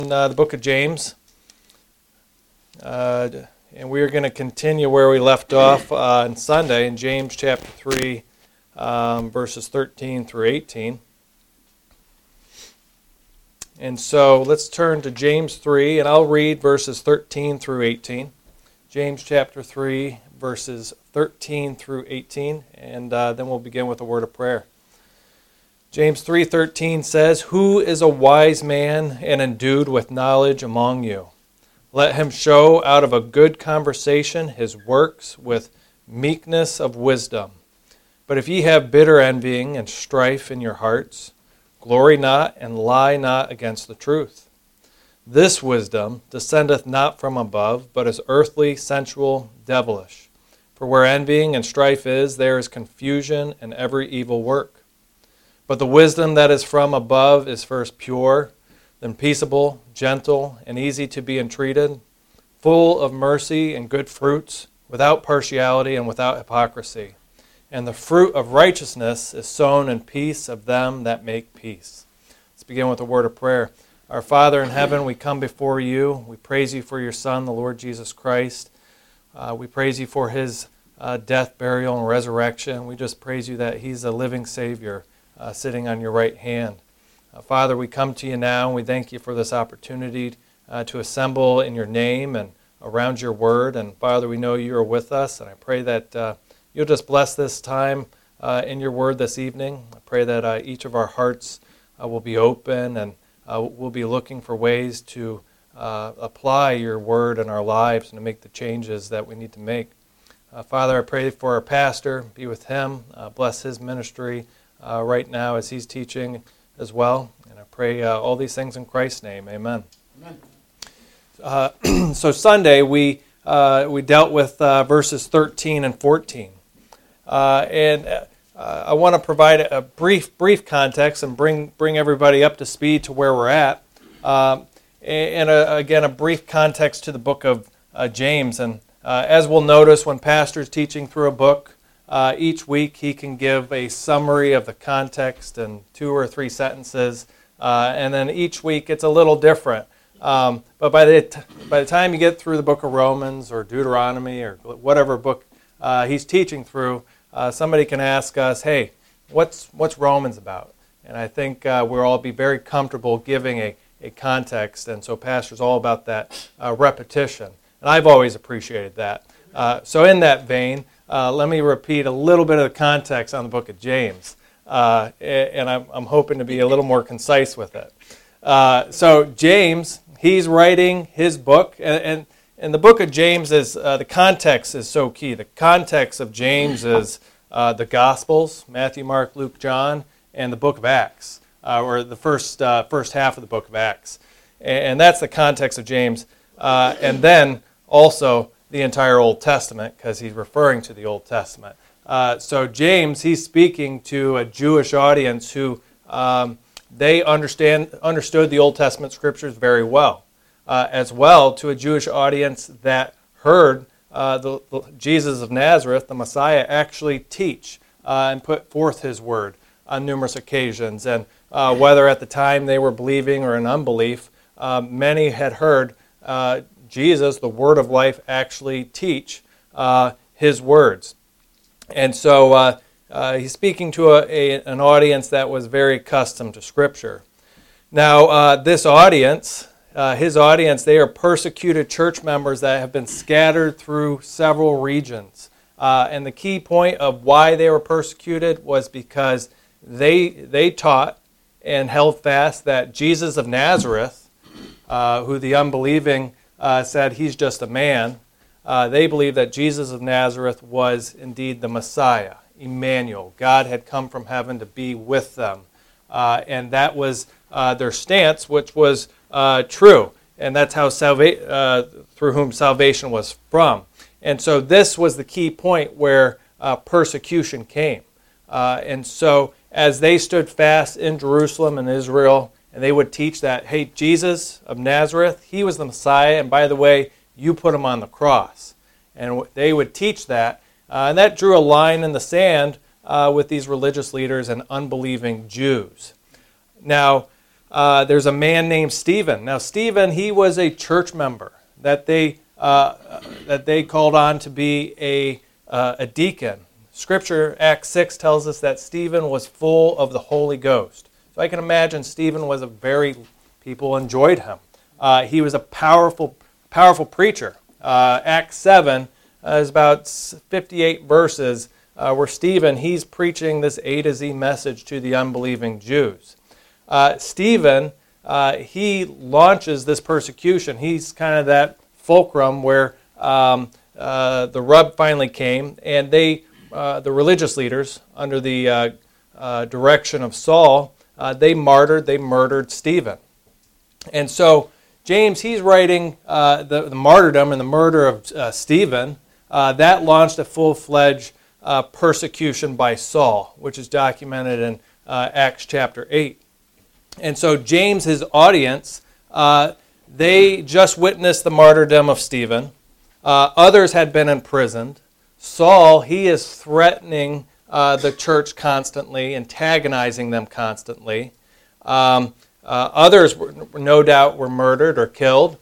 The book of James, and we are going to continue where we left off on Sunday in James chapter 3, verses 13 through 18. And so let's turn to James 3, and I'll read verses 13 through 18. James chapter 3, verses 13 through 18, and then we'll begin with a word of prayer. James 3:13 says, "Who is a wise man and endued with knowledge among you? Let him show out of a good conversation his works with meekness of wisdom. But if ye have bitter envying and strife in your hearts, glory not and lie not against the truth. This wisdom descendeth not from above, but is earthly, sensual, devilish. For where envying and strife is, there is confusion and every evil work. But the wisdom that is from above is first pure, then peaceable, gentle, and easy to be entreated, full of mercy and good fruits, without partiality and without hypocrisy. And the fruit of righteousness is sown in peace of them that make peace." Let's begin with a word of prayer. Our Father in heaven, we come before you. We praise you for your Son, the Lord Jesus Christ. We praise you for his death, burial, and resurrection. We just praise you that he's a living Savior sitting on your right hand. Father, we come to you now, and we thank you for this opportunity to assemble in your name and around your word. And Father, we know you are with us, and I pray that you'll just bless this time in your word this evening. I pray that each of our hearts will be open, and we'll be looking for ways to apply your word in our lives and to make the changes that we need to make. Father, I pray for our pastor. Be with him. Bless his ministry right now as he's teaching as well. And I pray all these things in Christ's name. Amen. Amen. So Sunday we dealt with verses 13 and 14. And I want to provide a brief context and bring everybody up to speed to where we're at. Again, a brief context to the book of James. And as we'll notice when pastor's teaching through a book, each week he can give a summary of the context in 2 or 3 sentences, and then each week it's a little different. But by the time you get through the book of Romans or Deuteronomy or whatever book he's teaching through, somebody can ask us, "Hey, what's Romans about?" And I think we'll all be very comfortable giving a context, and so pastor's all about that repetition. And I've always appreciated that. So in that vein, let me repeat a little bit of the context on the book of James, and I'm hoping to be a little more concise with it. So James, he's writing his book, and the book of James is, the context is so key. The context of James is the Gospels, Matthew, Mark, Luke, John, and the book of Acts, or the first half of the book of Acts. And that's the context of James. And then also the entire Old Testament, because he's referring to the Old Testament. So James, he's speaking to a Jewish audience who they understood the Old Testament scriptures very well, as well to a Jewish audience that heard the Jesus of Nazareth, the Messiah, actually teach and put forth his word on numerous occasions. And whether at the time they were believing or in unbelief, many had heard Jesus, the Word of Life, actually teach his words. And so he's speaking to an audience that was very accustomed to Scripture. Now, this audience, his audience, they are persecuted church members that have been scattered through several regions. And the key point of why they were persecuted was because they taught and held fast that Jesus of Nazareth, who the unbelieving said he's just a man, they believed that Jesus of Nazareth was indeed the Messiah, Emmanuel. God had come from heaven to be with them. And that was their stance, which was true. And that's how through whom salvation was from. And so this was the key point where persecution came. And so as they stood fast in Jerusalem and Israel, and they would teach that, hey, Jesus of Nazareth, he was the Messiah, and by the way, you put him on the cross. And they would teach that, and that drew a line in the sand with these religious leaders and unbelieving Jews. Now, there's a man named Stephen. Now, Stephen, he was a church member that they called on to be a deacon. Scripture, Acts 6, tells us that Stephen was full of the Holy Ghost. So I can imagine Stephen was people enjoyed him. He was a powerful preacher. Acts 7 is about 58 verses where Stephen, he's preaching this A to Z message to the unbelieving Jews. Stephen, he launches this persecution. He's kind of that fulcrum where the rub finally came, and the religious leaders, under the direction of Saul, they murdered Stephen. And so James, he's writing the martyrdom and the murder of Stephen. That launched a full-fledged persecution by Saul, which is documented in Acts chapter 8. And so James, his audience, they just witnessed the martyrdom of Stephen. Others had been imprisoned. Saul, he is threatening the church constantly, antagonizing them constantly. Others, no doubt, were murdered or killed.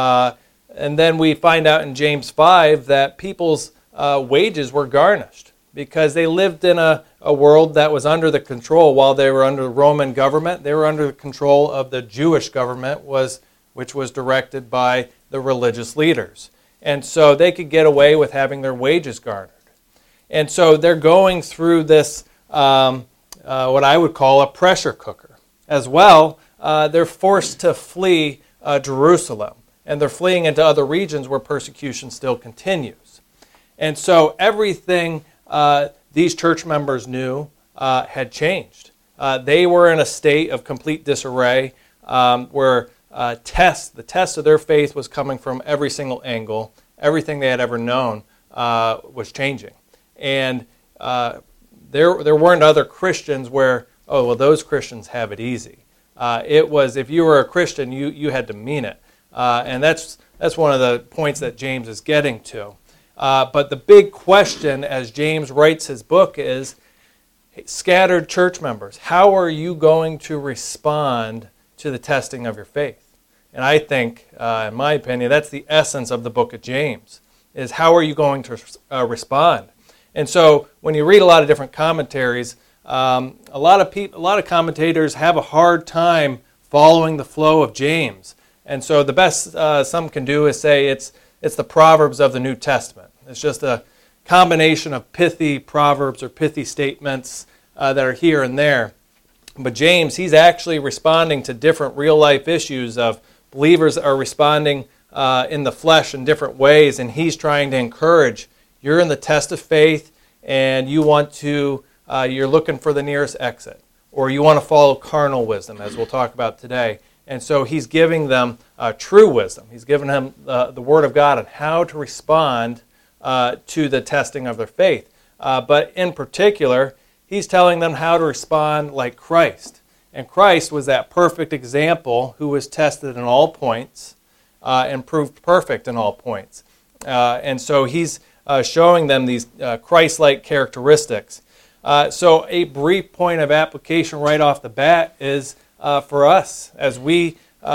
And then we find out in James 5 that people's wages were garnished because they lived in a world that was under the control. While they were under the Roman government, they were under the control of the Jewish government, which was directed by the religious leaders. And so they could get away with having their wages garnered. And so they're going through this, what I would call a pressure cooker. As well, they're forced to flee Jerusalem. And they're fleeing into other regions where persecution still continues. And so everything these church members knew had changed. They were in a state of complete disarray where the test of their faith was coming from every single angle. Everything they had ever known was changing. And there weren't other Christians where, oh, well, those Christians have it easy. It was, if you were a Christian, you had to mean it. And that's one of the points that James is getting to. But the big question as James writes his book is, scattered church members, how are you going to respond to the testing of your faith? And I think, in my opinion, that's the essence of the book of James, is how are you going to respond? And so when you read a lot of different commentaries, a lot of commentators have a hard time following the flow of James. And so the best some can do is say it's the Proverbs of the New Testament. It's just a combination of pithy proverbs or pithy statements that are here and there. But James, he's actually responding to different real-life issues of believers that are responding in the flesh in different ways, and he's trying to encourage, you're in the test of faith, and you want to, you're looking for the nearest exit, or you want to follow carnal wisdom, as we'll talk about today. And so he's giving them true wisdom. He's giving them the Word of God on how to respond to the testing of their faith. But in particular, he's telling them how to respond like Christ. And Christ was that perfect example who was tested in all points and proved perfect in all points. And so he's showing them these Christ-like characteristics. So a brief point of application right off the bat is for us, as we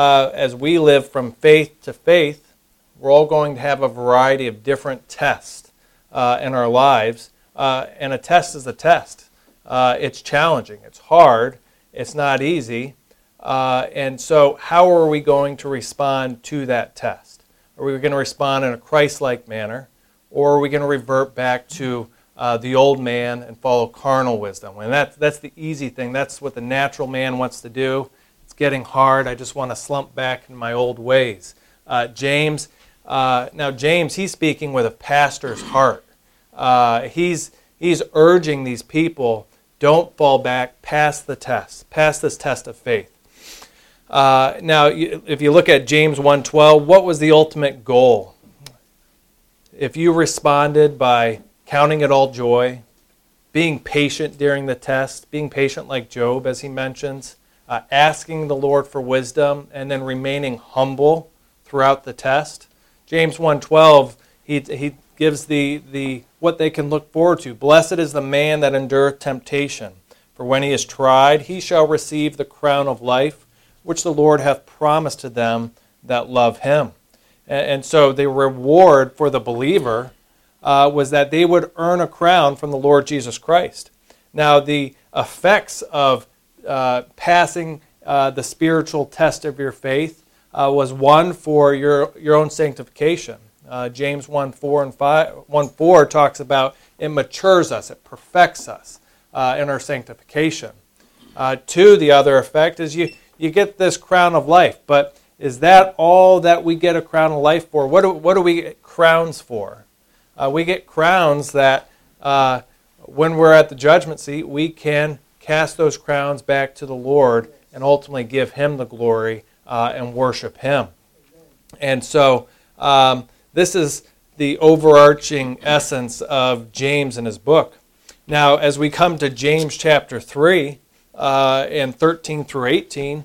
live from faith to faith, we're all going to have a variety of different tests in our lives. And a test is a test. It's challenging. It's hard. It's not easy. And so how are we going to respond to that test? Are we going to respond in a Christ-like manner? Or are we going to revert back to the old man and follow carnal wisdom? And that's the easy thing. That's what the natural man wants to do. It's getting hard. I just want to slump back in my old ways. James, he's speaking with a pastor's heart. He's urging these people, don't fall back, pass the test, pass this test of faith. Now, if you look at James 1:12, what was the ultimate goal? If you responded by counting it all joy, being patient during the test, being patient like Job, as he mentions, asking the Lord for wisdom, and then remaining humble throughout the test. James 1:12, he gives the what they can look forward to. Blessed is the man that endureth temptation, for when he is tried, he shall receive the crown of life, which the Lord hath promised to them that love him. And so the reward for the believer was that they would earn a crown from the Lord Jesus Christ. Now, the effects of passing the spiritual test of your faith was one for your own sanctification. James 1:4 talks about it matures us, it perfects us in our sanctification. Two, the other effect is you get this crown of life. But is that all that we get a crown of life for? What do we get crowns for? We get crowns that when we're at the judgment seat, we can cast those crowns back to the Lord and ultimately give him the glory and worship him. And so this is the overarching essence of James in his book. Now, as we come to James chapter 3 and 13 through 18,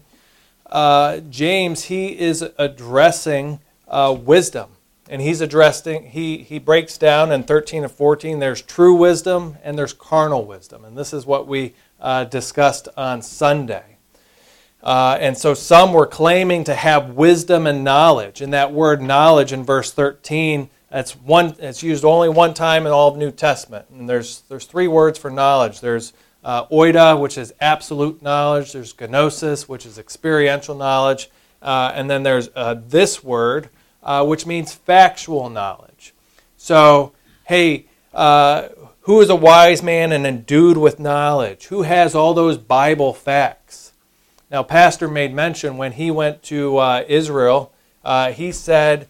James, he is addressing wisdom. And he breaks down in 13 and 14, there's true wisdom and there's carnal wisdom. And this is what we discussed on Sunday. And so some were claiming to have wisdom and knowledge. And that word knowledge in verse 13, it's used only one time in all of New Testament. And there's three words for knowledge. There's oida, which is absolute knowledge. There's gnosis, which is experiential knowledge. And then there's this word, which means factual knowledge. So, hey, who is a wise man and endued with knowledge? Who has all those Bible facts? Now, Pastor made mention when he went to Israel, he said,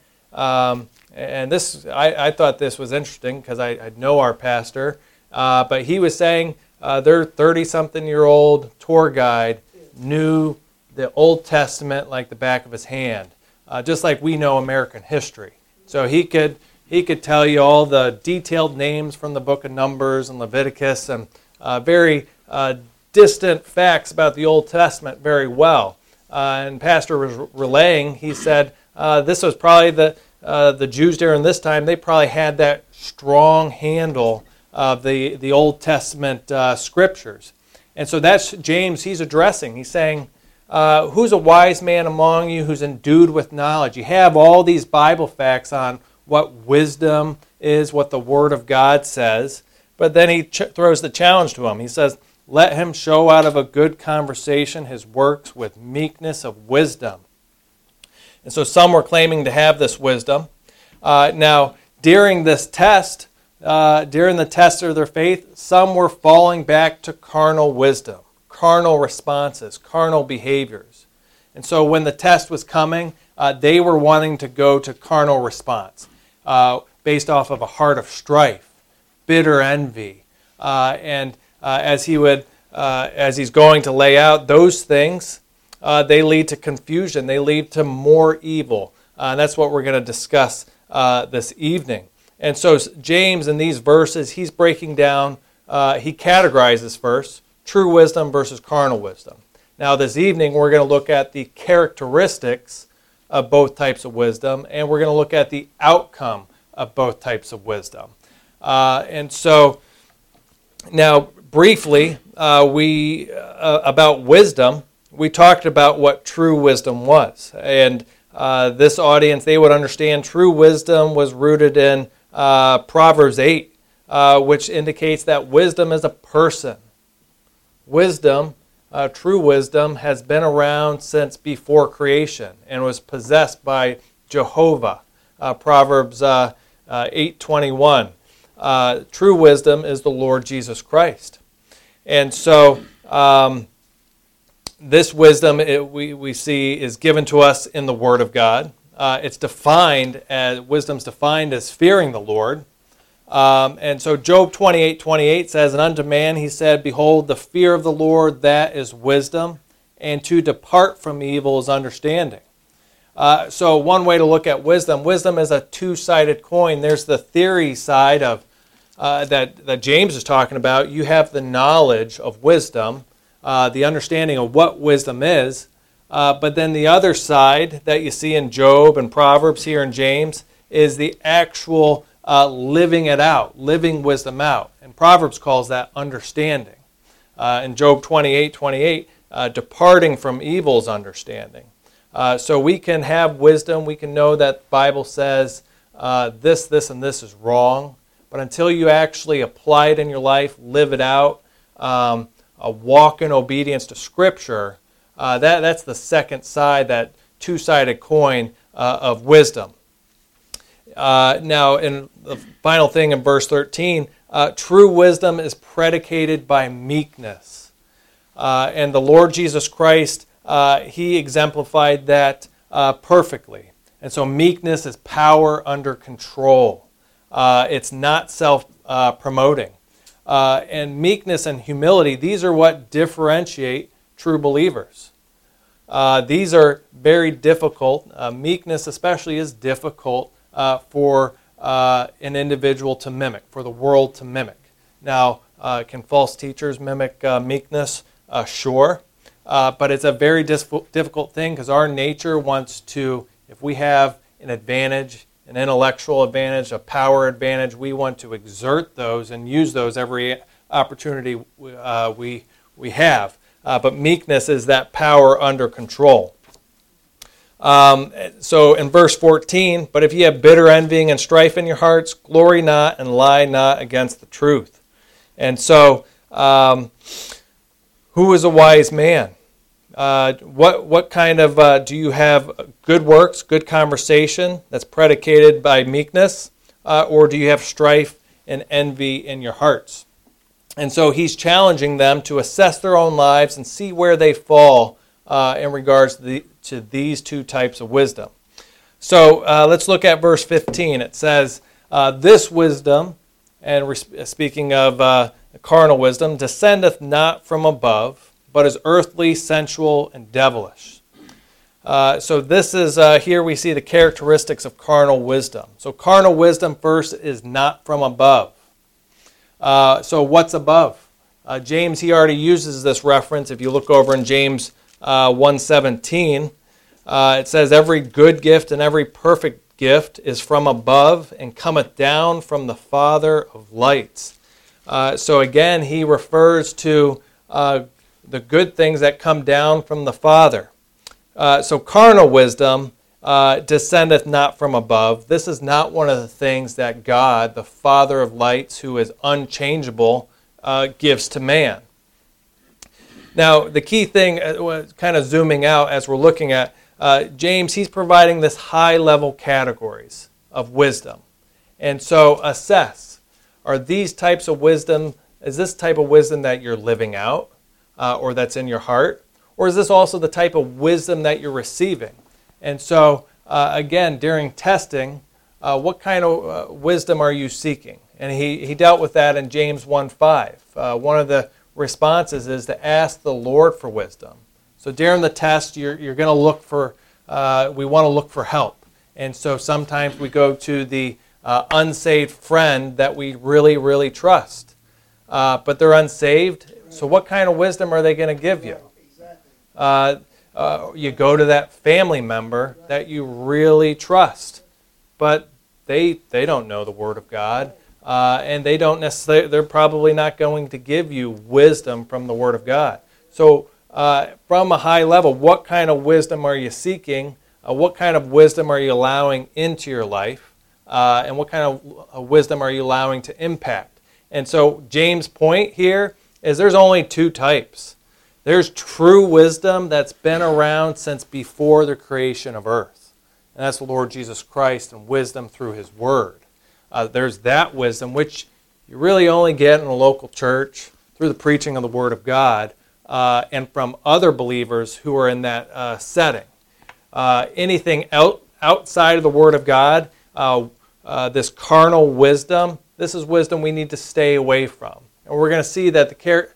and this I thought this was interesting because I know our pastor, but he was saying their 30-something-year-old tour guide knew the Old Testament like the back of his hand. Just like we know American history. So he could tell you all the detailed names from the book of Numbers and Leviticus and very distant facts about the Old Testament very well. And Pastor was relaying, he said, this was probably the Jews during this time, they probably had that strong handle of the Old Testament scriptures. And so that's James he's addressing. He's saying, who's a wise man among you who's endued with knowledge? You have all these Bible facts on what wisdom is, what the Word of God says, but then he throws the challenge to him. He says, let him show out of a good conversation his works with meekness of wisdom. And so some were claiming to have this wisdom. Now, during this test, during the test of their faith, some were falling back to carnal wisdom. Carnal responses, carnal behaviors. And so when the test was coming, they were wanting to go to carnal response based off of a heart of strife, bitter envy. And as he's going to lay out those things, they lead to confusion. They lead to more evil. That's what we're going to discuss this evening. And so James, in these verses, he's breaking down, he categorizes first, true wisdom versus carnal wisdom. Now this evening we're going to look at the characteristics of both types of wisdom, and we're going to look at the outcome of both types of wisdom. And so now briefly, about wisdom, we talked about what true wisdom was. And this audience, they would understand true wisdom was rooted in Proverbs 8, which indicates that wisdom is a person. Wisdom, true wisdom, has been around since before creation and was possessed by Jehovah. Proverbs 8:21. True wisdom is the Lord Jesus Christ. And so this wisdom we see is given to us in the Word of God. Wisdom's defined as fearing the Lord. And so Job 28:28 says, and unto man he said, behold, the fear of the Lord, that is wisdom, and to depart from evil is understanding. So one way to look at wisdom is a two-sided coin. There's the theory side of that James is talking about. You have the knowledge of wisdom, the understanding of what wisdom is. But then the other side that you see in Job and Proverbs here in James is the actual living it out, living wisdom out. And Proverbs calls that understanding. In Job 28:28, departing from evil's understanding. So we can have wisdom. We can know that the Bible says this, and this is wrong. But until you actually apply it in your life, live it out, walk in obedience to Scripture, that's the second side, that two-sided coin of wisdom. Now, in the final thing in verse 13, true wisdom is predicated by meekness. And the Lord Jesus Christ, He exemplified that perfectly. And so meekness is power under control. It's not self-promoting. And meekness and humility, these are what differentiate true believers. These are very difficult. Meekness especially is difficult for an individual to mimic, for the world to mimic. Now, can false teachers mimic meekness? Sure. But it's a very difficult thing because our nature wants to, if we have an advantage, an intellectual advantage, a power advantage, we want to exert those and use those every opportunity we have. But meekness is that power under control. So in verse 14, but if ye have bitter envying and strife in your hearts, glory not and lie not against the truth. And so, who is a wise man? What kind of, do you have good works, good conversation that's predicated by meekness, or do you have strife and envy in your hearts? And so he's challenging them to assess their own lives and see where they fall in regards to these two types of wisdom. So let's look at verse 15. It says, this wisdom, and speaking of carnal wisdom, descendeth not from above, but is earthly, sensual, and devilish. So this is, here we see the characteristics of carnal wisdom. So carnal wisdom first is not from above. So what's above? James, he already uses this reference. If you look over in James 1:17, it says, every good gift and every perfect gift is from above and cometh down from the Father of lights. So again, he refers to the good things that come down from the Father. So carnal wisdom descendeth not from above. This is not one of the things that God, the Father of lights, who is unchangeable, gives to man. Now, the key thing, kind of zooming out as we're looking at James, he's providing this high-level categories of wisdom. And so assess, are these types of wisdom, is this type of wisdom that you're living out or that's in your heart? Or is this also the type of wisdom that you're receiving? And so, again, during testing, what kind of wisdom are you seeking? And he dealt with that in James 1:5. One of the responses is to ask the Lord for wisdom. So during the test, you're going to look for, we want to look for help. And so sometimes we go to the unsaved friend that we really, really trust. But they're unsaved, so what kind of wisdom are they going to give you? You go to that family member that you really trust, but they don't know the Word of God, and they don't necessarily, they're probably not going to give you wisdom from the Word of God. So from a high level, what kind of wisdom are you seeking? What kind of wisdom are you allowing into your life? And what kind of wisdom are you allowing to impact? And so James' point here is there's only two types. There's true wisdom that's been around since before the creation of earth. And that's the Lord Jesus Christ and wisdom through His Word. There's that wisdom, which you really only get in a local church through the preaching of the Word of God and from other believers who are in that setting. Anything outside of the Word of God, this carnal wisdom, this is wisdom we need to stay away from. And we're going to see that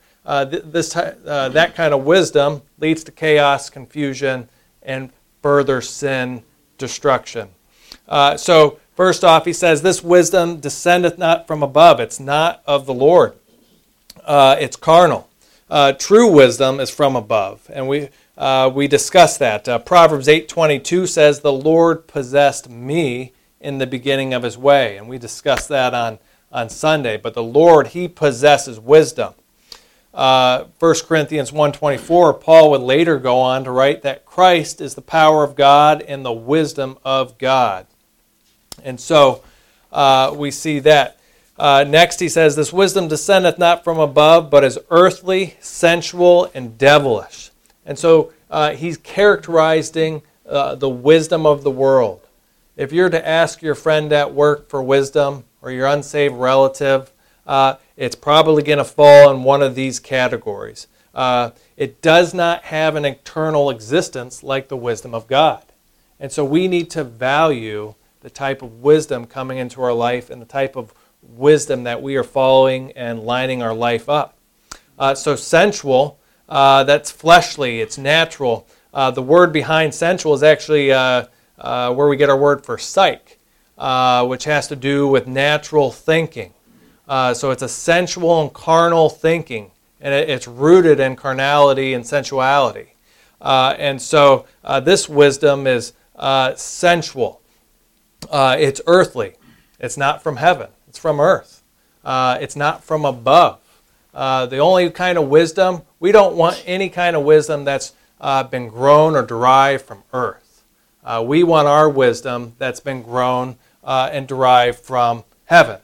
that kind of wisdom leads to chaos, confusion, and further sin destruction. So first off, he says, this wisdom descendeth not from above. It's not of the Lord. It's carnal. True wisdom is from above, and we discussed that. Proverbs 8:22 says, the Lord possessed me in the beginning of His way, and we discussed that on Sunday. But the Lord, He possesses wisdom. 1 Corinthians 1:24, Paul would later go on to write that Christ is the power of God and the wisdom of God. And so we see that. Next he says, this wisdom descendeth not from above, but is earthly, sensual, and devilish. And so he's characterizing the wisdom of the world. If you're to ask your friend at work for wisdom, or your unsaved relative, it's probably going to fall in one of these categories. It does not have an eternal existence like the wisdom of God. And so we need to value the type of wisdom coming into our life and the type of wisdom that we are following and lining our life up. So sensual, that's fleshly, it's natural. The word behind sensual is actually where we get our word for psych, which has to do with natural thinking. So it's a sensual and carnal thinking, and it's rooted in carnality and sensuality. And so this wisdom is sensual. It's earthly. It's not from heaven. It's from earth. It's not from above. The only kind of wisdom, we don't want any kind of wisdom that's been grown or derived from earth. We want our wisdom that's been grown and derived from heaven.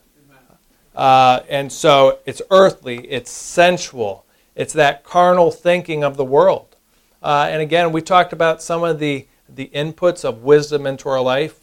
And so it's earthly, it's sensual, it's that carnal thinking of the world. And again, we talked about some of the inputs of wisdom into our life.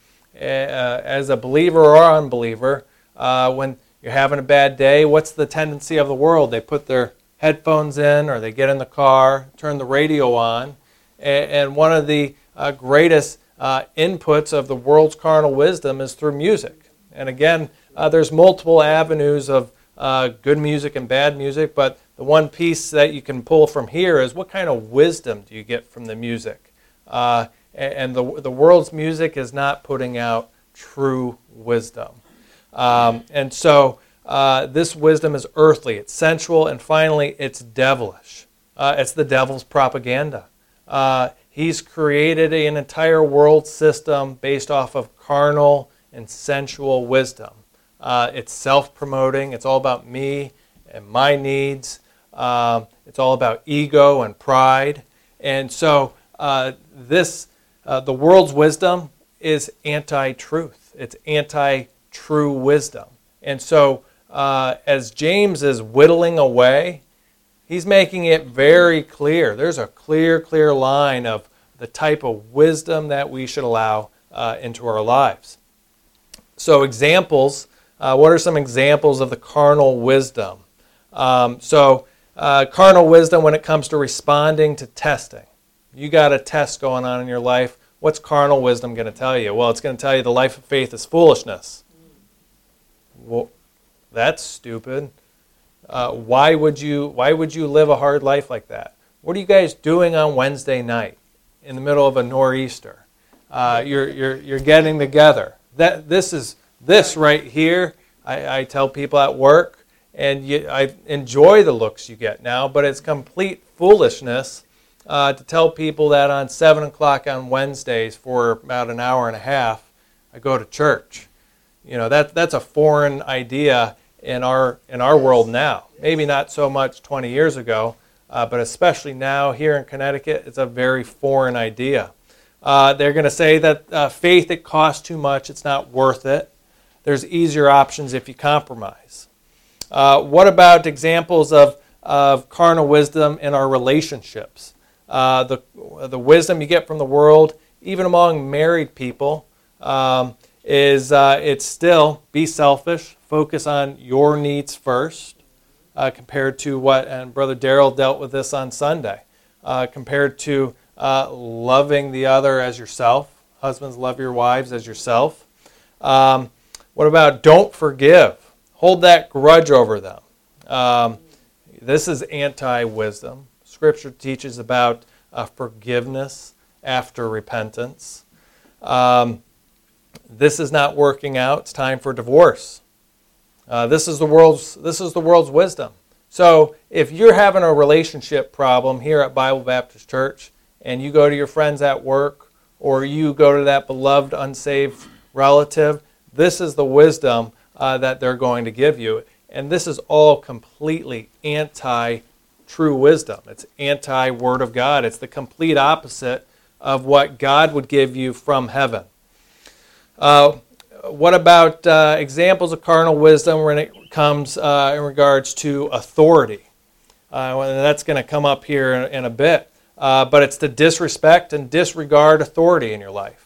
As a believer or unbeliever, when you're having a bad day, what's the tendency of the world? They put their headphones in, or they get in the car, turn the radio on, and one of the greatest inputs of the world's carnal wisdom is through music. And again, there's multiple avenues of good music and bad music, but the one piece that you can pull from here is what kind of wisdom do you get from the music? And the world's music is not putting out true wisdom. And so this wisdom is earthly, it's sensual, and finally it's devilish. It's the devil's propaganda. He's created an entire world system based off of carnal and sensual wisdom. It's self-promoting. It's all about me and my needs. It's all about ego and pride. And so the world's wisdom is anti-truth. It's anti-true wisdom. And so as James is whittling away, he's making it very clear. There's a clear line of the type of wisdom that we should allow into our lives. So examples, what are some examples of the carnal wisdom? Carnal wisdom when it comes to responding to testing. You got a test going on in your life. What's carnal wisdom going to tell you? Well, it's going to tell you the life of faith is foolishness. Well, that's stupid. Why would you live a hard life like that? What are you guys doing on Wednesday night in the middle of a nor'easter? You're getting together. This right here, I tell people at work, and I enjoy the looks you get now, but it's complete foolishness to tell people that on 7 o'clock on Wednesdays for about an hour and a half, I go to church. You know, that's a foreign idea in our world now. Maybe not so much 20 years ago, but especially now here in Connecticut, it's a very foreign idea. They're going to say that faith, it costs too much, it's not worth it. There's easier options if you compromise. What about examples of carnal wisdom in our relationships? The wisdom you get from the world, even among married people, is it's still be selfish, focus on your needs first, compared to what, and Brother Darrell dealt with this on Sunday, compared to loving the other as yourself. Husbands, love your wives as yourself. What about don't forgive? Hold that grudge over them. This is anti-wisdom. Scripture teaches about forgiveness after repentance. This is not working out. It's time for divorce. This is the world's wisdom. So if you're having a relationship problem here at Bible Baptist Church, and you go to your friends at work, or you go to that beloved unsaved relative, this is the wisdom that they're going to give you. And this is all completely anti-true wisdom. It's anti-Word of God. It's the complete opposite of what God would give you from heaven. What about examples of carnal wisdom when it comes in regards to authority? That's going to come up here in a bit. But it's to disrespect and disregard authority in your life.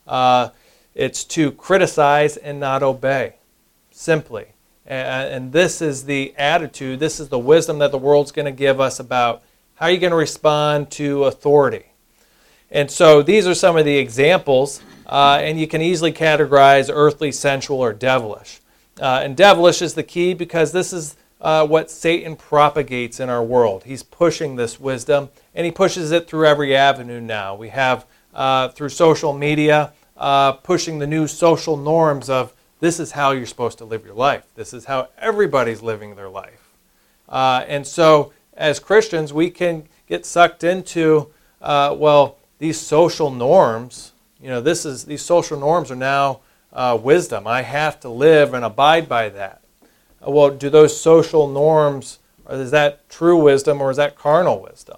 It's to criticize and not obey, simply. And this is the attitude, this is the wisdom that the world's going to give us about how you're going to respond to authority. And so these are some of the examples, and you can easily categorize earthly, sensual, or devilish. And devilish is the key because this is what Satan propagates in our world. He's pushing this wisdom, and he pushes it through every avenue now. We have, through social media, pushing the new social norms of this is how you're supposed to live your life. This is how everybody's living their life. And so, as Christians, we can get sucked into, these social norms. These social norms are now wisdom. I have to live and abide by that. Well, do those social norms, is that true wisdom or is that carnal wisdom?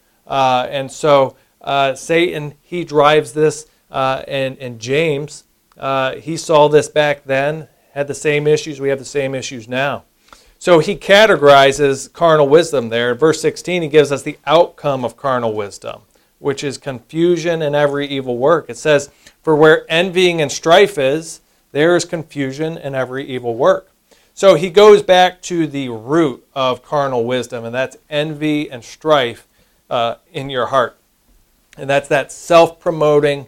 And so Satan, he drives this, and James, he saw this back then, had the same issues. We have the same issues now. So he categorizes carnal wisdom there. In verse 16, he gives us the outcome of carnal wisdom, which is confusion and every evil work. It says, for where envying and strife is, there is confusion and every evil work. So he goes back to the root of carnal wisdom, and that's envy and strife in your heart. And that's that self-promoting,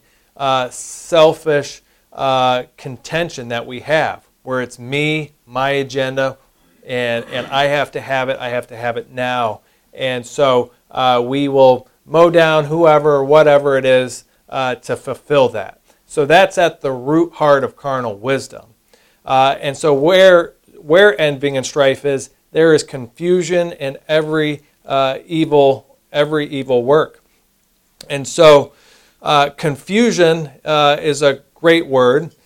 selfish contention that we have, where it's me, my agenda, and I have to have it now. And so we will mow down whoever or whatever it is to fulfill that. So that's at the root heart of carnal wisdom. And so where envying and strife is, there is confusion and every evil work. And so confusion is a great word.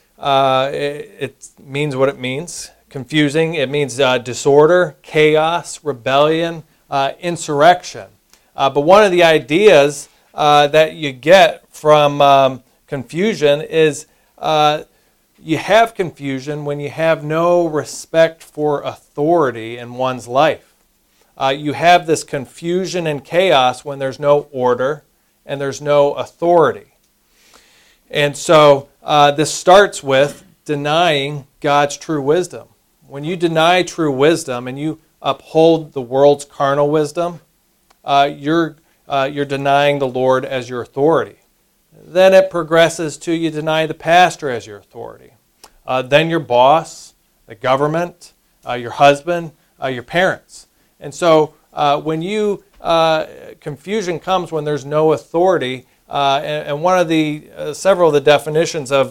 It means what it means. Confusing, it means disorder, chaos, rebellion, insurrection. But one of the ideas that you get from confusion is you have confusion when you have no respect for authority in one's life. You have this confusion and chaos when there's no order and there's no authority. And so this starts with denying God's true wisdom. When you deny true wisdom and you uphold the world's carnal wisdom, you're denying the Lord as your authority. Then it progresses to you deny the pastor as your authority. Then your boss, the government, your husband, your parents. And so when you confusion comes when there's no authority, and one of the several of the definitions of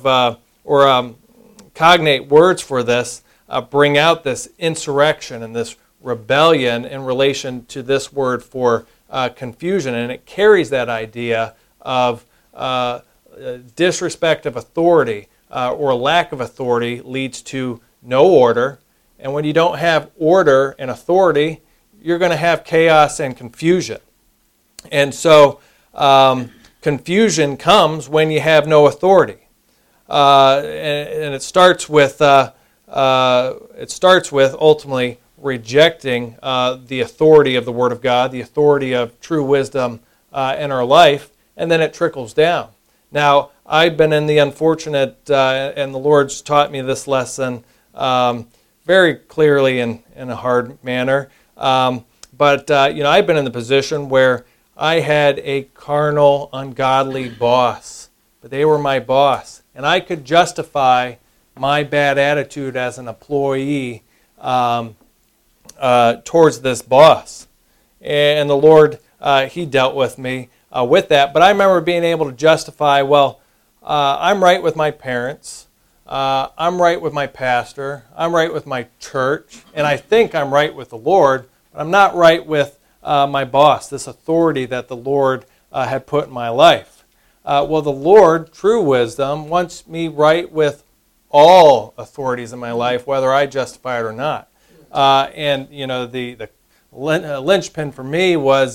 cognate words for this bring out this insurrection and this rebellion in relation to this word for confusion, and it carries that idea of disrespect of authority or lack of authority leads to no order, and when you don't have order and authority, you're going to have chaos and confusion. And so confusion comes when you have no authority, and it starts with ultimately rejecting the authority of the Word of God, the authority of true wisdom in our life, and then it trickles down. Now, I've been in the unfortunate, and the Lord's taught me this lesson very clearly in a hard manner. But I've been in the position where I had a carnal, ungodly boss, but they were my boss, and I could justify my bad attitude as an employee towards this boss. And the Lord, He dealt with me with that. But I remember being able to justify, I'm right with my parents, I'm right with my pastor, I'm right with my church, and I think I'm right with the Lord, but I'm not right with my boss, this authority that the Lord had put in my life. The Lord, true wisdom, wants me right with all authorities in my life, whether I justify it or not. And the linchpin for me was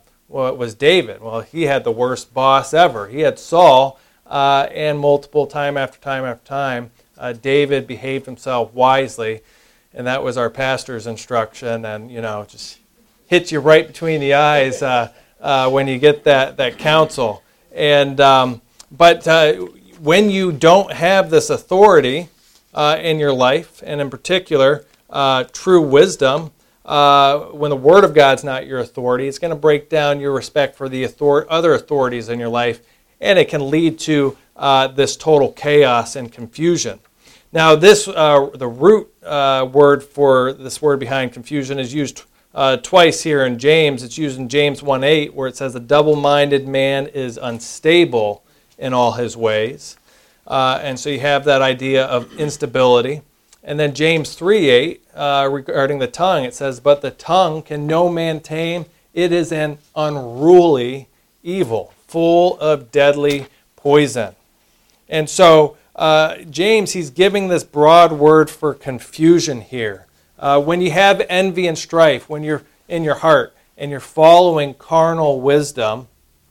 David. Well, he had the worst boss ever. He had Saul, and multiple time after time, David behaved himself wisely, and that was our pastor's instruction. And just hits you right between the eyes when you get that counsel. And but when you don't have this authority in your life, and in particular true wisdom, when the Word of God's not your authority, it's going to break down your respect for the other authorities in your life, and it can lead to this total chaos and confusion. Now, the root word for this word behind confusion is used twice here in James. It's used in James 1:8, where it says, "A double-minded man is unstable in all his ways." And so you have that idea of instability. And then James 3:8, regarding the tongue, it says, "But the tongue can no man tame. It is an unruly evil, full of deadly poison." And so James, he's giving this broad word for confusion here. When you have envy and strife, when you're in your heart and you're following carnal wisdom,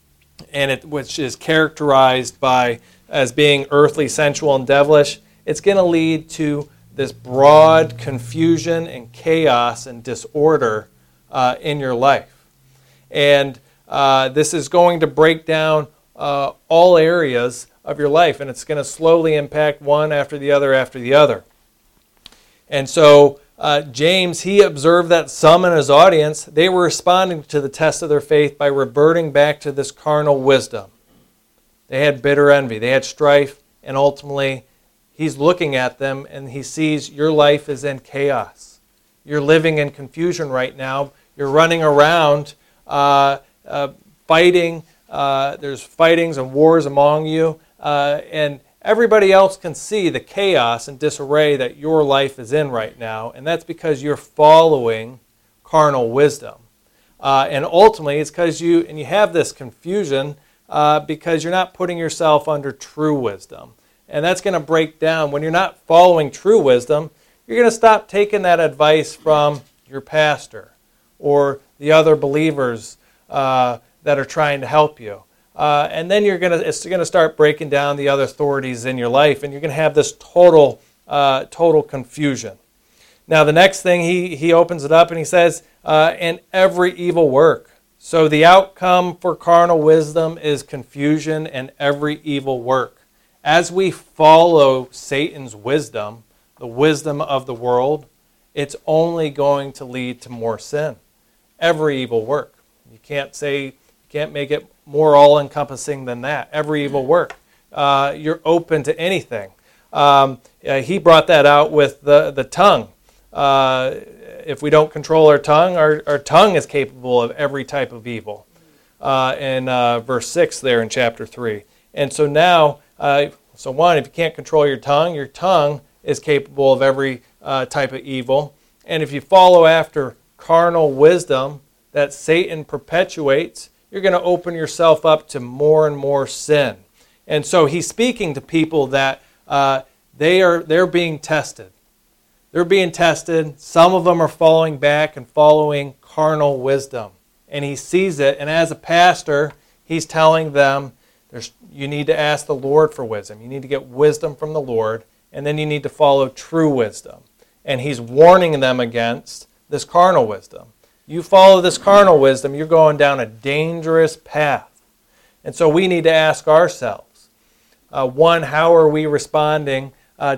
which is characterized as being earthly, sensual, and devilish, it's going to lead to this broad confusion and chaos and disorder in your life. And this is going to break down all areas of your life, and it's going to slowly impact one after the other. And so James, he observed that some in his audience, they were responding to the test of their faith by reverting back to this carnal wisdom. They had bitter envy, they had strife, and ultimately he's looking at them and he sees your life is in chaos. You're living in confusion right now. You're running around fighting. There's fightings and wars among you. And everybody else can see the chaos and disarray that your life is in right now. And that's because you're following carnal wisdom. And ultimately it's because you have this confusion because you're not putting yourself under true wisdom. And that's going to break down. When you're not following true wisdom, you're going to stop taking that advice from your pastor or the other believers that are trying to help you. And then it's going to start breaking down the other authorities in your life, and you're going to have this total confusion. Now, the next thing, he opens it up and he says, "And every evil work." So the outcome for carnal wisdom is confusion and every evil work. As we follow Satan's wisdom, the wisdom of the world, it's only going to lead to more sin. Every evil work. You can't make it more all-encompassing than that. Every evil work. You're open to anything. He brought that out with the tongue. If we don't control our tongue is capable of every type of evil. In verse 6 there in chapter 3. And so now, if you can't control your tongue is capable of every type of evil. And if you follow after carnal wisdom that Satan perpetuates, you're going to open yourself up to more and more sin. And so he's speaking to people that they're being tested. They're being tested. Some of them are falling back and following carnal wisdom. And he sees it. And as a pastor, he's telling them, you need to ask the Lord for wisdom. You need to get wisdom from the Lord. And then you need to follow true wisdom. And he's warning them against this carnal wisdom. You follow this carnal wisdom, you're going down a dangerous path. And so we need to ask ourselves, one, how are we responding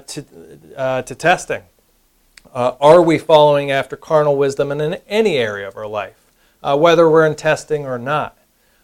to testing? Are we following after carnal wisdom in any area of our life, whether we're in testing or not?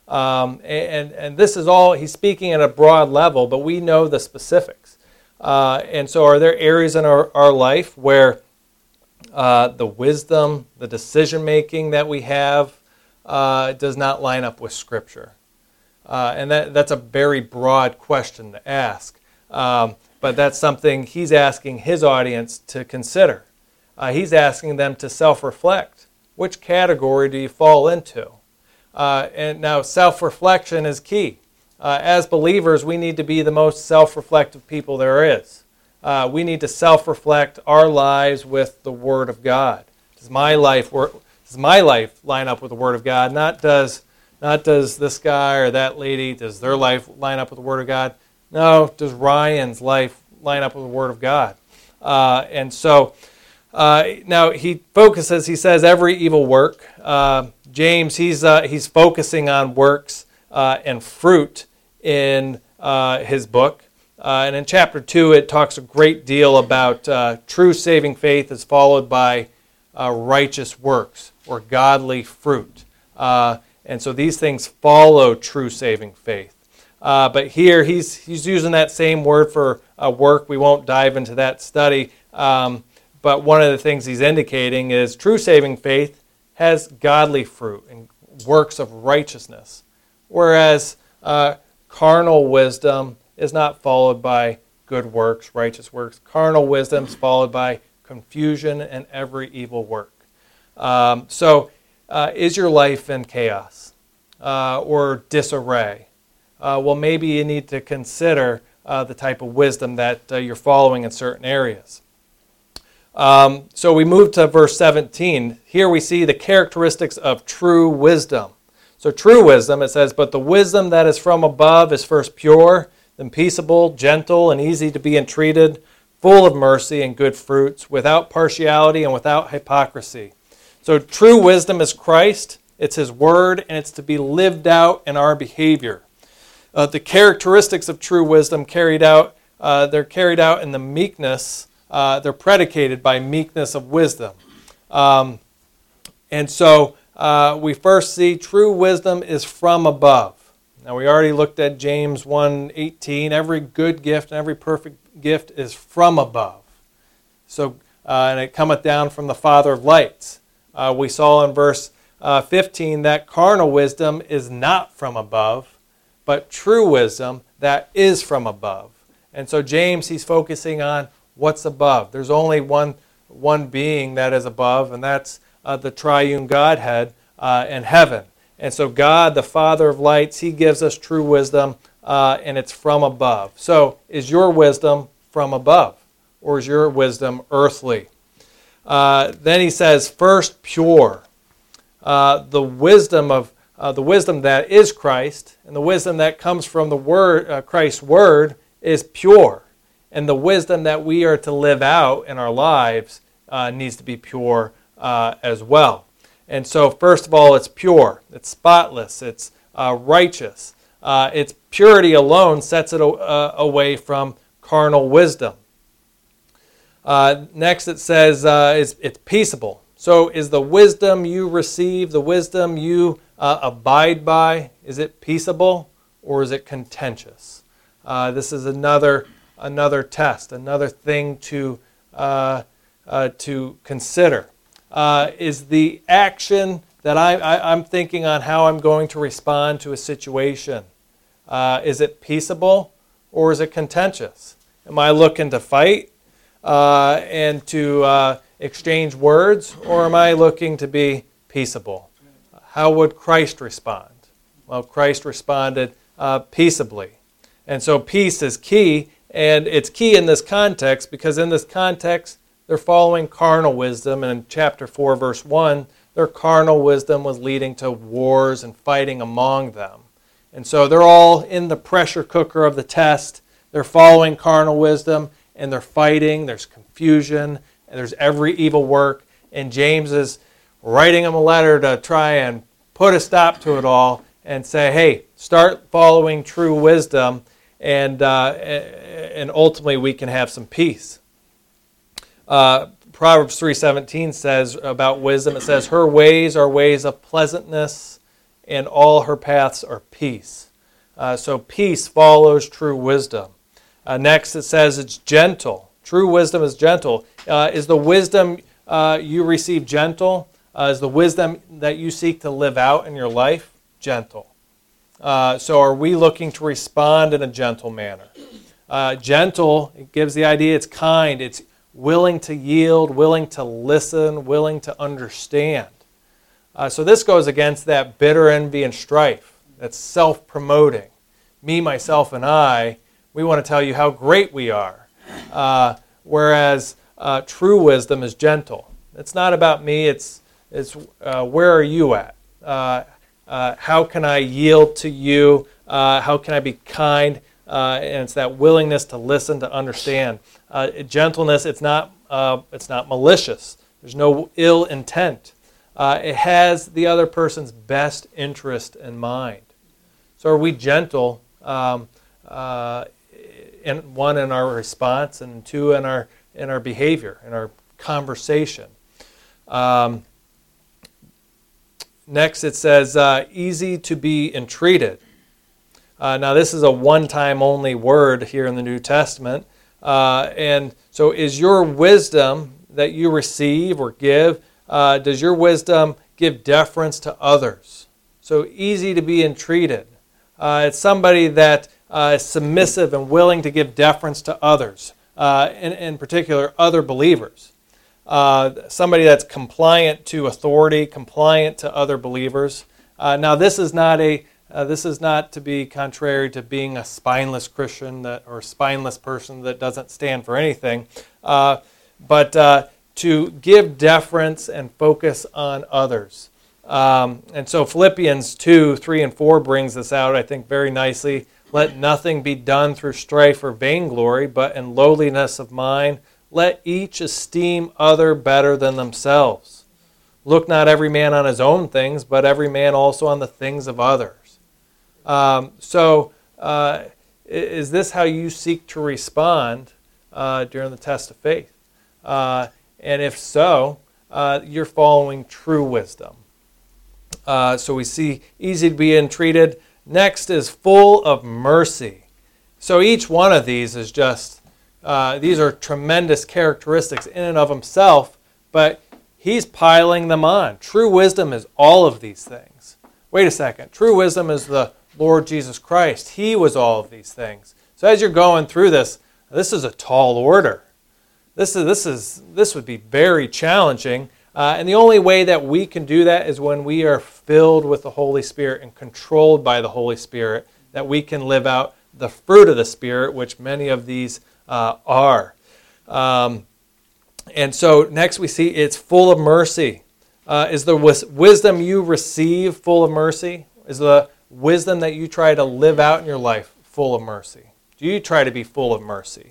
And this is all, he's speaking at a broad level, but we know the specifics. And so are there areas in our life where the wisdom, the decision-making that we have does not line up with Scripture? And that's a very broad question to ask. But that's something he's asking his audience to consider. He's asking them to self-reflect. Which category do you fall into? And now self-reflection is key. As believers, we need to be the most self-reflective people there is. we need to self-reflect our lives with the Word of God. Does my life line up with the Word of God? Not does this guy or that lady, does their life line up with the Word of God? No, does Ryan's life line up with the Word of God? And so now he focuses, he says, every evil work. James, he's focusing on works and fruit in his book. And in chapter 2, it talks a great deal about true saving faith is followed by righteous works or godly fruit. And so these things follow true saving faith. But here he's using that same word for work. We won't dive into that study. But one of the things he's indicating is true saving faith has godly fruit and works of righteousness, whereas carnal wisdom is not followed by good works, righteous works. Carnal wisdom is followed by confusion and every evil work. So is your life in chaos or disarray? Well, maybe you need to consider the type of wisdom that you're following in certain areas. So we move to verse 17. Here we see the characteristics of true wisdom. So true wisdom, it says, but the wisdom that is from above is first pure, then peaceable, gentle, and easy to be entreated, full of mercy and good fruits, without partiality and without hypocrisy. So true wisdom is Christ, it's His Word, and it's to be lived out in our behavior. The characteristics of true wisdom they're carried out in the meekness. They're predicated by meekness of wisdom. And so we first see true wisdom is from above. Now we already looked at James 1:18. Every good gift and every perfect gift is from above. So and it cometh down from the Father of lights. We saw in verse 15 that carnal wisdom is not from above, but true wisdom that is from above. And so James, he's focusing on what's above. There's only one being that is above, and that's the triune Godhead in heaven. And so God, the Father of lights, He gives us true wisdom, and it's from above. So is your wisdom from above, or is your wisdom earthly? Then he says, first pure. The wisdom that is Christ, and the wisdom that comes from the Word, Christ's Word, is pure. And the wisdom that we are to live out in our lives needs to be pure as well. And so, first of all, it's pure. It's spotless. It's righteous. Its purity alone sets it away from carnal wisdom. Next, it says it's peaceable. So, is the wisdom you receive, the wisdom you abide by, is it peaceable or is it contentious? This is another test, another thing to consider. Is the action that I'm thinking on how I'm going to respond to a situation, is it peaceable or is it contentious? Am I looking to fight and to exchange words, or am I looking to be peaceable? How would Christ respond? Well, Christ responded peaceably. And so peace is key, and it's key in this context because in this context, they're following carnal wisdom, and in chapter 4, verse 1, their carnal wisdom was leading to wars and fighting among them. And so they're all in the pressure cooker of the test. They're following carnal wisdom, and they're fighting. There's confusion, and there's every evil work. And James is writing them a letter to try and put a stop to it all and say, hey, start following true wisdom, and ultimately we can have some peace. Proverbs 3:17 says about wisdom, it says, her ways are ways of pleasantness, and all her paths are peace. So peace follows true wisdom. Next it says it's gentle. True wisdom is gentle. Is the wisdom you receive gentle? Is the wisdom that you seek to live out in your life gentle? So are we looking to respond in a gentle manner? Gentle, it gives the idea it's kind, it's willing to yield, willing to listen, willing to understand. So this goes against that bitter envy and strife. That's self-promoting. Me, myself, and I, we want to tell you how great we are. whereas true wisdom is gentle. It's not about me, it's where are you at? How can I yield to you? How can I be kind? And it's that willingness to listen, to understand. Gentleness, it's not malicious. There's no ill intent. It has the other person's best interest in mind. So are we gentle, in our response, and two, in our behavior, in our conversation. Next it says, easy to be entreated. Now this is a one-time only word here in the New Testament. And so is your wisdom that you receive or give, does your wisdom give deference to others? So easy to be entreated. It's somebody that is submissive and willing to give deference to others, in particular other believers. Somebody that's compliant to authority, compliant to other believers. Now this is not to be contrary to being a spineless Christian or spineless person that doesn't stand for anything, but to give deference and focus on others. And so Philippians 2, 3, and 4 brings this out, I think, very nicely. Let nothing be done through strife or vainglory, but in lowliness of mind, let each esteem other better than themselves. Look not every man on his own things, but every man also on the things of others. Is this how you seek to respond during the test of faith? And if so, you're following true wisdom. So we see easy to be entreated. Next is full of mercy. So each one of these is just, these are tremendous characteristics in and of himself, but he's piling them on. True wisdom is all of these things. Wait a second. True wisdom is the Lord Jesus Christ. He was all of these things. So as you're going through this is a tall order. This would be very challenging. And the only way that we can do that is when we are filled with the Holy Spirit and controlled by the Holy Spirit, that we can live out the fruit of the Spirit, which many of these are. And so next we see it's full of mercy. Is the wisdom you receive full of mercy? Is the wisdom that you try to live out in your life full of mercy? Do you try to be full of mercy?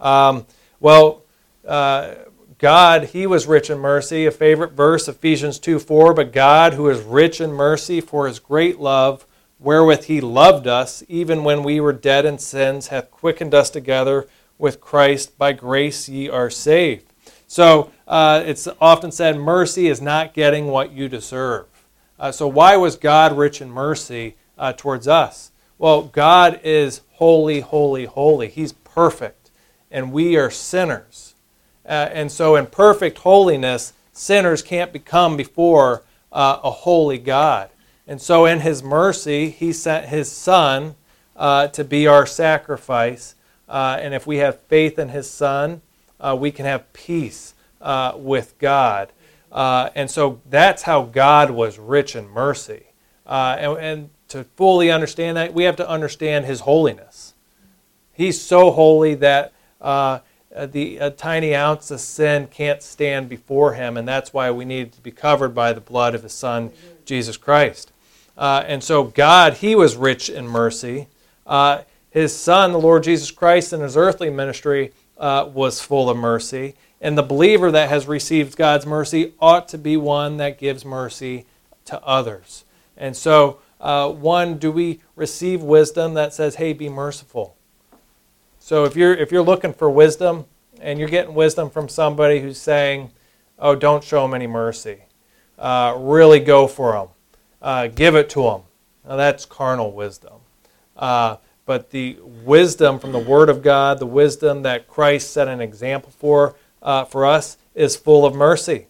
God, He was rich in mercy. A favorite verse, Ephesians 2:4, but God, who is rich in mercy for His great love, wherewith He loved us, even when we were dead in sins, hath quickened us together with Christ. By grace ye are saved. So it's often said mercy is not getting what you deserve. So why was God rich in mercy towards us? Well, God is holy, holy, holy. He's perfect, and we are sinners. And so in perfect holiness, sinners can't become before a holy God. And so in His mercy, He sent His Son to be our sacrifice. And if we have faith in His Son, we can have peace with God. And so that's how God was rich in mercy. And to fully understand that, we have to understand His holiness. He's so holy that a tiny ounce of sin can't stand before Him, and that's why we need to be covered by the blood of His Son, Jesus Christ. And so God, He was rich in mercy. His Son, the Lord Jesus Christ, in His earthly ministry was full of mercy. And the believer that has received God's mercy ought to be one that gives mercy to others. And so, do we receive wisdom that says, hey, be merciful? So if you're looking for wisdom and you're getting wisdom from somebody who's saying, oh, don't show them any mercy, really go for them, give it to them. Now that's carnal wisdom. But the wisdom from the Word of God, the wisdom that Christ set an example for us, is full of mercy.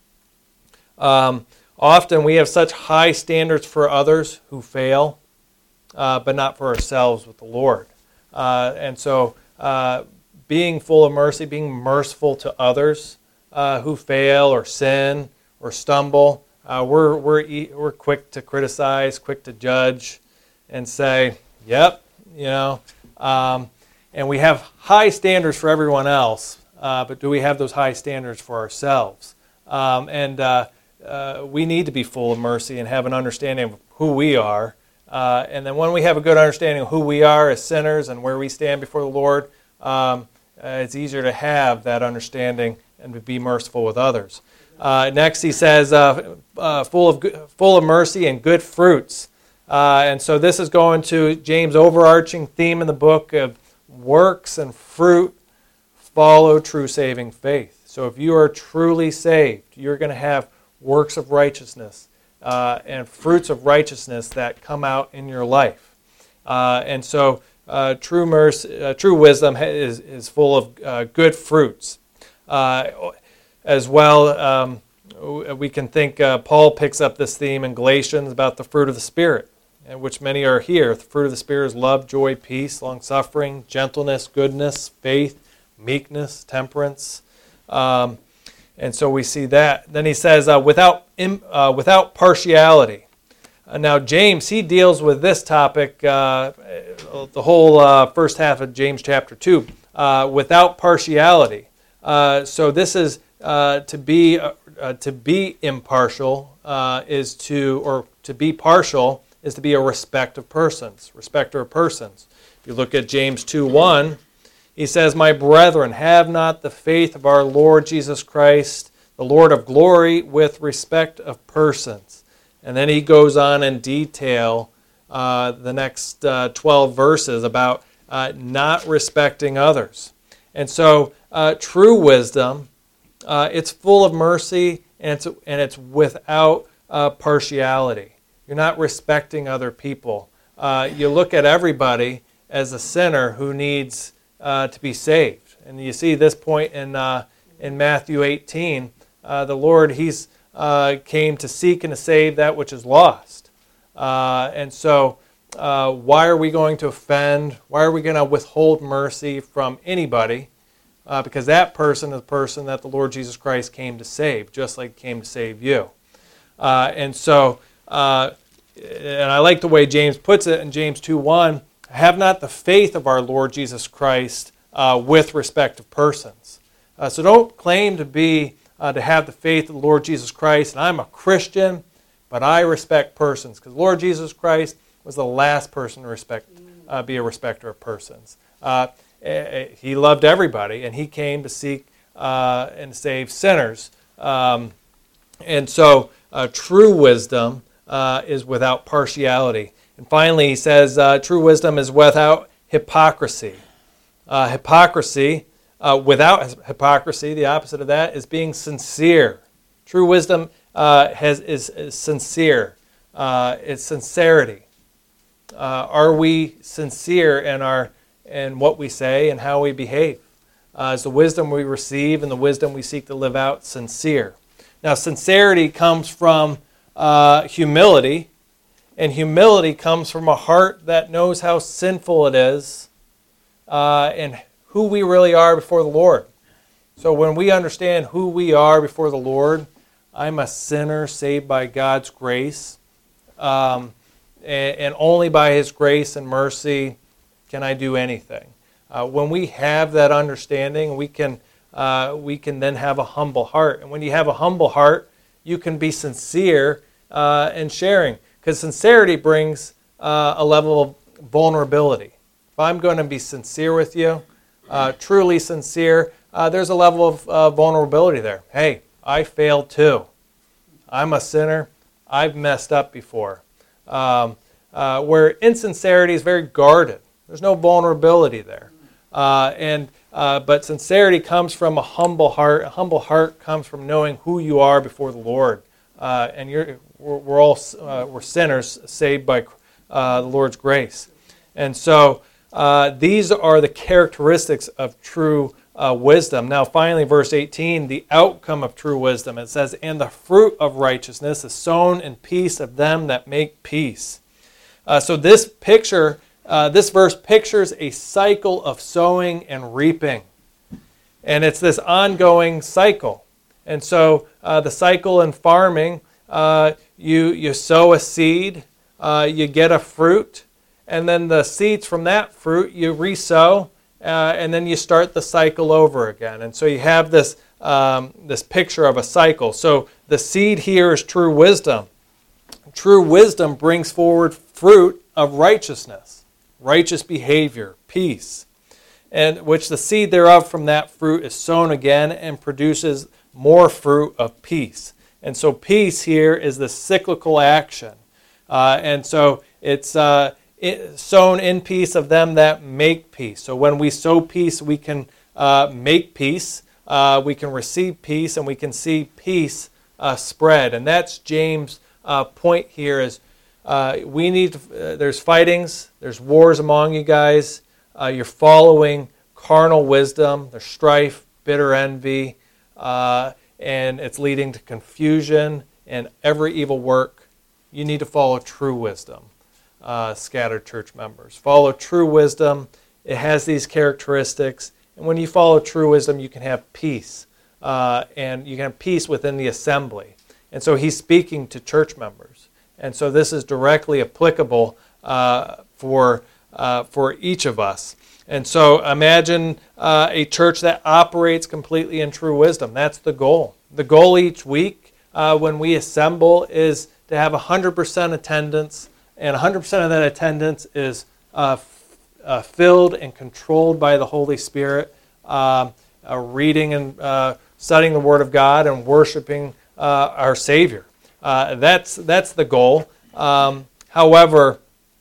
Often we have such high standards for others who fail, but not for ourselves with the Lord. And so being full of mercy, being merciful to others who fail or sin or stumble, we're quick to criticize, quick to judge, and say, yep, And we have high standards for everyone else, but do we have those high standards for ourselves? We need to be full of mercy and have an understanding of who we are. And then when we have a good understanding of who we are as sinners and where we stand before the Lord, it's easier to have that understanding and to be merciful with others. Next, he says, full of mercy and good fruits. And so this is going to James' overarching theme in the book of works and fruit follow true saving faith. So if you are truly saved, you're going to have works of righteousness and fruits of righteousness that come out in your life. And so true wisdom is full of good fruits. As well, we can think Paul picks up this theme in Galatians about the fruit of the Spirit, and which many are here. The fruit of the Spirit is love, joy, peace, long-suffering, gentleness, goodness, faith, meekness, temperance. And so we see that. Then he says, without partiality. Now, James, he deals with this topic, the whole first half of James chapter 2, without partiality. So this is to be impartial to be partial is to be a respecter of persons. If you look at James 2:1, he says, "My brethren, have not the faith of our Lord Jesus Christ, the Lord of glory, with respect of persons." And then he goes on in detail the next 12 verses about not respecting others. And so true wisdom, it's full of mercy and it's without partiality. You're not respecting other people. You look at everybody as a sinner who needs to be saved. And you see this point in Matthew 18. The Lord, He's came to seek and to save that which is lost. And so why are we going to offend? Why are we going to withhold mercy from anybody? Because that person is the person that the Lord Jesus Christ came to save, just like He came to save you. And I like the way James puts it in James 2:1, "Have not the faith of our Lord Jesus Christ with respect to persons." So don't claim to have the faith of the Lord Jesus Christ, and I'm a Christian, but I respect persons, because the Lord Jesus Christ was the last person to be a respecter of persons. He loved everybody, and He came to seek and save sinners. And so true wisdom is without partiality. And finally, he says true wisdom is without hypocrisy. Without hypocrisy, the opposite of that is being sincere. True wisdom is sincere. It's sincerity. Are we sincere in what we say and how we behave? Is the wisdom we receive and the wisdom we seek to live out sincere? Now, sincerity comes from humility, and humility comes from a heart that knows how sinful it is and who we really are before the Lord. So when we understand who we are before the Lord, I'm a sinner saved by God's grace, and only by His grace and mercy can I do anything. When we have that understanding, we can then have a humble heart. And when you have a humble heart, you can be sincere in sharing. Because sincerity brings a level of vulnerability. If I'm going to be sincere with you, truly sincere, there's a level of vulnerability there. Hey, I failed too. I'm a sinner. I've messed up before. Where insincerity is very guarded. There's no vulnerability there. But sincerity comes from a humble heart. A humble heart comes from knowing who you are before the Lord. And we're sinners saved by the Lord's grace. And so these are the characteristics of true wisdom. Now finally, verse 18, the outcome of true wisdom. It says, "And the fruit of righteousness is sown in peace of them that make peace." So this verse pictures a cycle of sowing and reaping. And it's this ongoing cycle. And so the cycle in farming, you sow a seed, you get a fruit, and then the seeds from that fruit you re-sow, and then you start the cycle over again. And so you have this, this picture of a cycle. So the seed here is true wisdom. True wisdom brings forward fruit of righteousness, righteous behavior, peace, and which the seed thereof from that fruit is sown again and produces more fruit of peace. And so peace here is the cyclical action. And so it's sown in peace of them that make peace. So when we sow peace, we can make peace, we can receive peace, and we can see peace spread. And that's James' point here is we need to, there's fightings, there's wars among you guys, you're following carnal wisdom, there's strife, bitter envy, and it's leading to confusion and every evil work. You need to follow true wisdom, scattered church members. Follow true wisdom. It has these characteristics. And when you follow true wisdom, you can have peace. And you can have peace within the assembly. And so he's speaking to church members. And so this is directly applicable for each of us. And so imagine a church that operates completely in true wisdom. That's the goal. The goal each week when we assemble is to have 100% attendance, and 100% of that attendance is filled and controlled by the Holy Spirit, reading and studying the Word of God and worshiping our Savior. That's the goal. However,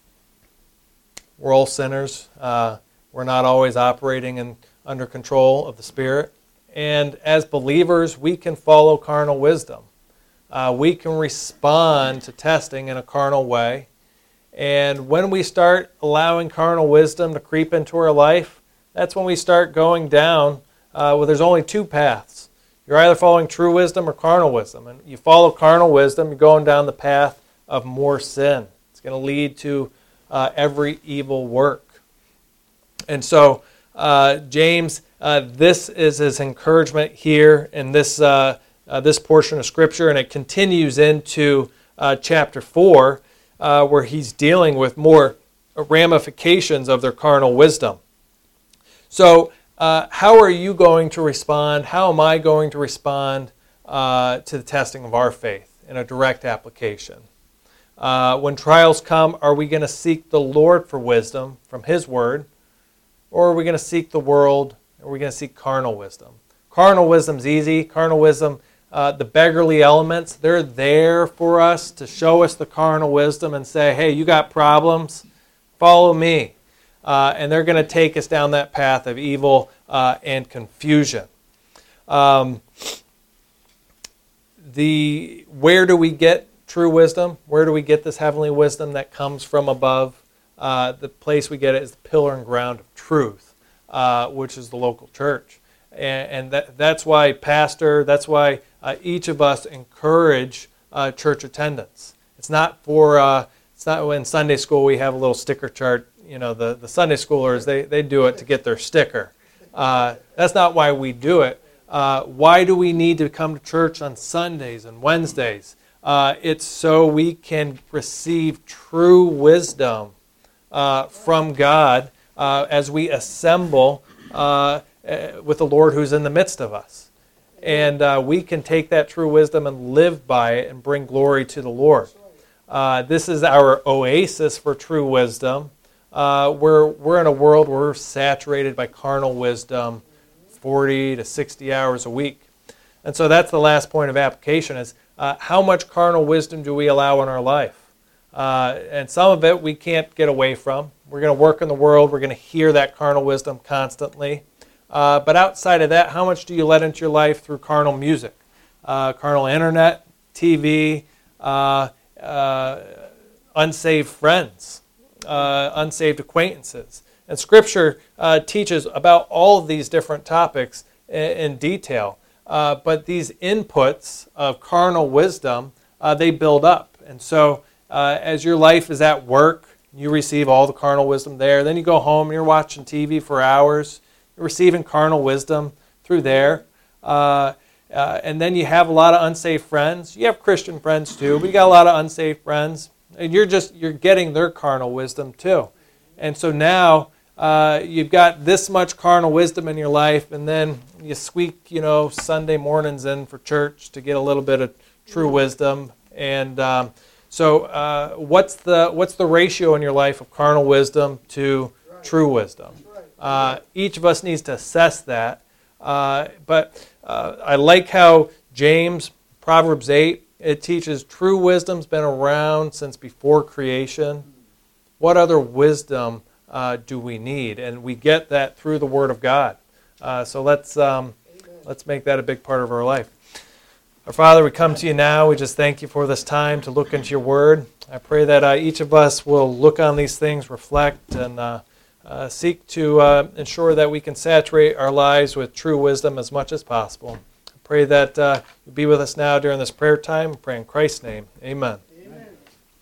we're all sinners. We're not always operating under control of the Spirit. And as believers, we can follow carnal wisdom. We can respond to testing in a carnal way. And when we start allowing carnal wisdom to creep into our life, that's when we start going down. There's only two paths. You're either following true wisdom or carnal wisdom. And you follow carnal wisdom, you're going down the path of more sin. It's going to lead to every evil work. And so, James, this is his encouragement here in this portion of Scripture, and it continues into chapter 4, where he's dealing with more ramifications of their carnal wisdom. So, how are you going to respond? How am I going to respond to the testing of our faith in a direct application? When trials come, are we going to seek the Lord for wisdom from His Word? Or are we going to seek the world? Or are we going to seek carnal wisdom? Carnal wisdom's easy. Carnal wisdom, the beggarly elements, they're there for us to show us the carnal wisdom and say, hey, you got problems? Follow me. And they're going to take us down that path of evil and confusion. Where do we get true wisdom? Where do we get this heavenly wisdom that comes from above? The place we get it is the pillar and ground of truth, which is the local church. And that's why that's why each of us encourage church attendance. It's not in Sunday school we have a little sticker chart. You know, the Sunday schoolers, they do it to get their sticker. That's not why we do it. Why do we need to come to church on Sundays and Wednesdays? It's so we can receive true wisdom from God as we assemble with the Lord who's in the midst of us. And we can take that true wisdom and live by it and bring glory to the Lord. This is our oasis for true wisdom. We're in a world where we're saturated by carnal wisdom 40 to 60 hours a week. And so that's the last point of application is how much carnal wisdom do we allow in our life? And some of it we can't get away from. We're going to work in the world. We're going to hear that carnal wisdom constantly. But outside of that, how much do you let into your life through carnal music, carnal internet, TV, unsaved friends, unsaved acquaintances? And Scripture teaches about all of these different topics in detail. But these inputs of carnal wisdom, they build up. And so as your life is at work, you receive all the carnal wisdom there. Then you go home and you're watching TV for hours. You're receiving carnal wisdom through there. And then you have a lot of unsaved friends. You have Christian friends too, but you got a lot of unsaved friends. And you're getting their carnal wisdom too. And so now you've got this much carnal wisdom in your life, and then you squeak, Sunday mornings in for church to get a little bit of true wisdom. And so what's the ratio in your life of carnal wisdom to true wisdom? Each of us needs to assess that. But I like how James, Proverbs 8, it teaches true wisdom's been around since before creation. What other wisdom do we need? And we get that through the Word of God. So let's make that a big part of our life. Our Father, we come to you now. We just thank you for this time to look into your Word. I pray that each of us will look on these things, reflect, and seek to ensure that we can saturate our lives with true wisdom as much as possible. I pray that you'll be with us now during this prayer time. I pray in Christ's name. Amen.